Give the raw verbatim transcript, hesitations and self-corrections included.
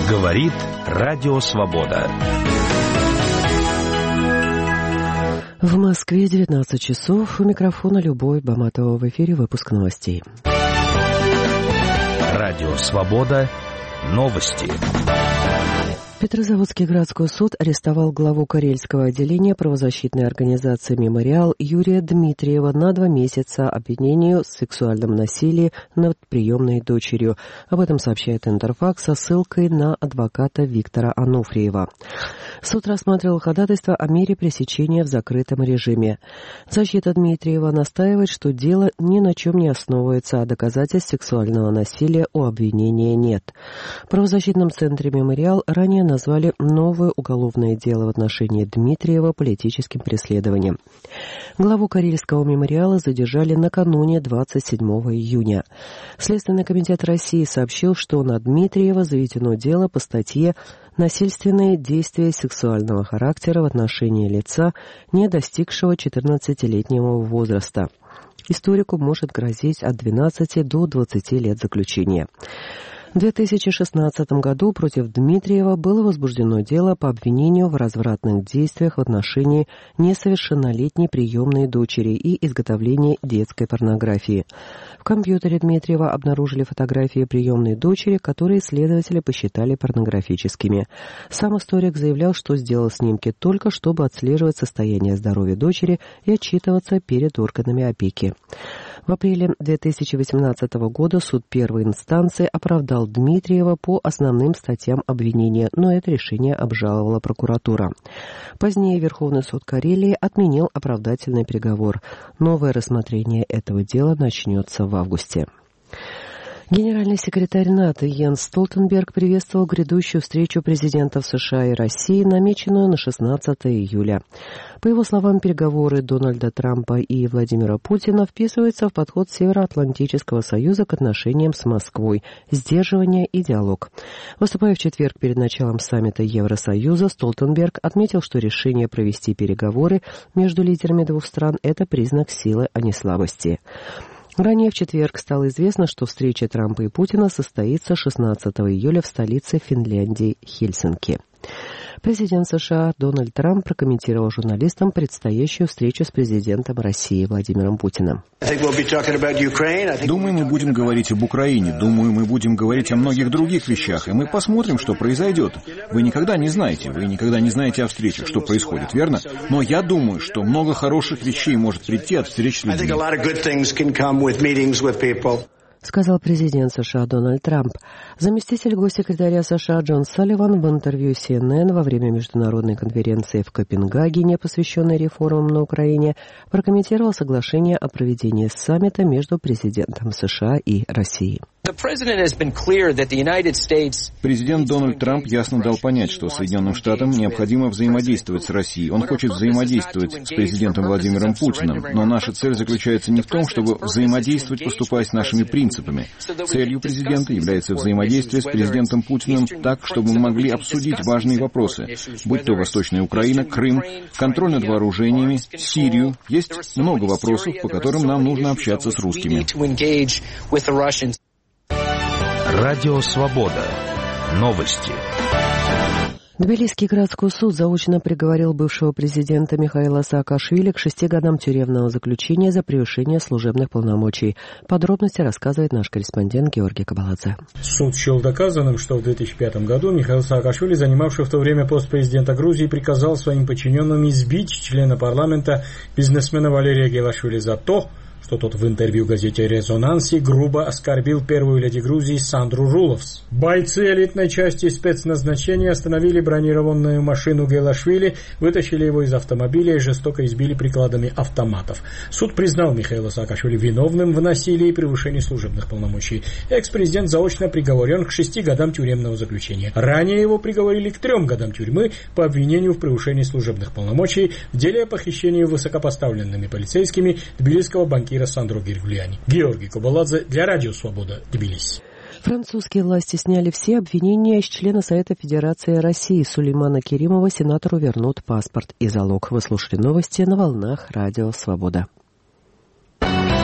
Говорит Радио Свобода. В Москве девятнадцать часов. У микрофона Любовь Баматова. В эфире выпуск новостей. Радио Свобода. Новости. Петрозаводский городской суд арестовал главу Карельского отделения правозащитной организации «Мемориал» Юрия Дмитриева на два месяца обвинению в сексуальном насилии над приемной дочерью. Об этом сообщает Интерфакс со ссылкой на адвоката Виктора Ануфриева. Суд рассматривал ходатайство о мере пресечения в закрытом режиме. Защита Дмитриева настаивает, что дело ни на чем не основывается, а доказательств сексуального насилия у обвинения нет. В правозащитном центре «Мемориал» ранее назвали новое уголовное дело в отношении Дмитриева политическим преследованием. Главу Карельского мемориала задержали накануне двадцать седьмого июня. Следственный комитет России сообщил, что на Дмитриева заведено дело по статье «Насильственные действия сексуального характера в отношении лица, не достигшего четырнадцатилетнего возраста». Историку может грозить от двенадцати до двадцати лет заключения. В две тысячи шестнадцатом году против Дмитриева было возбуждено дело по обвинению в развратных действиях в отношении несовершеннолетней приемной дочери и изготовлении детской порнографии. В компьютере Дмитриева обнаружили фотографии приемной дочери, которые следователи посчитали порнографическими. Сам историк заявлял, что сделал снимки только чтобы отслеживать состояние здоровья дочери и отчитываться перед органами опеки. В апреле две тысячи восемнадцатого года суд первой инстанции оправдал Дмитриева по основным статьям обвинения, но это решение обжаловала прокуратура. Позднее Верховный суд Карелии отменил оправдательный приговор. Новое рассмотрение этого дела начнется в августе. Генеральный секретарь НАТО Йенс Столтенберг приветствовал грядущую встречу президентов США и России, намеченную на шестнадцатое июля. По его словам, переговоры Дональда Трампа и Владимира Путина вписываются в подход Североатлантического союза к отношениям с Москвой, сдерживание и диалог. Выступая в четверг перед началом саммита Евросоюза, Столтенберг отметил, что решение провести переговоры между лидерами двух стран – это признак силы, а не слабости. Ранее в четверг стало известно, что встреча Трампа и Путина состоится шестнадцатого июля в столице Финляндии Хельсинки. Президент США Дональд Трамп прокомментировал журналистам предстоящую встречу с президентом России Владимиром Путиным. Думаю, мы будем говорить об Украине. Думаю, мы будем говорить о многих других вещах. И мы посмотрим, что произойдет. Вы никогда не знаете. Вы никогда не знаете о встречах, что происходит, верно? Но я думаю, что много хороших вещей может прийти от встреч с людьми. Сказал президент США Дональд Трамп. Заместитель госсекретаря США Джон Салливан в интервью си эн эн во время международной конференции в Копенгагене, посвященной реформам на Украине, прокомментировал соглашение о проведении саммита между президентом США и Россией. Президент Дональд Трамп ясно дал понять, что Соединенным Штатам необходимо взаимодействовать с Россией. Он хочет взаимодействовать с президентом Владимиром Путиным, но наша цель заключается не в том, чтобы взаимодействовать, поступая с нашими принципами. Целью президента является взаимодействие с президентом Путиным так, чтобы мы могли обсудить важные вопросы, будь то Восточная Украина, Крым, контроль над вооружениями, Сирию. Есть много вопросов, по которым нам нужно общаться с русскими. Радио Свобода. Новости. Тбилисский городской суд заочно приговорил бывшего президента Михаила Саакашвили к шести годам тюремного заключения за превышение служебных полномочий. Подробности рассказывает наш корреспондент Георгий Кабаладзе. Суд счел доказанным, что в две тысячи пятом году Михаил Саакашвили, занимавший в то время пост президента Грузии, приказал своим подчиненным избить члена парламента бизнесмена Валерия Гелашвили за то, что тот в интервью газете «Резонанси» грубо оскорбил первую леди Грузии Сандру Руловс. Бойцы элитной части спецназначения остановили бронированную машину Гелашвили, вытащили его из автомобиля и жестоко избили прикладами автоматов. Суд признал Михаила Саакашвили виновным в насилии и превышении служебных полномочий. Экс-президент заочно приговорен к шести годам тюремного заключения. Ранее его приговорили к трем годам тюрьмы по обвинению в превышении служебных полномочий в деле о похищении высокопоставленными полицейскими тбилисского банкира Сандру Гиргулиани. Георгий Кабаладзе для Радио Свобода, Тбилиси. Французские власти сняли все обвинения с члена Совета Федерации России Сулеймана Керимова. Сенатору вернут паспорт и залог. Вы слушали новости на волнах Радио Свобода.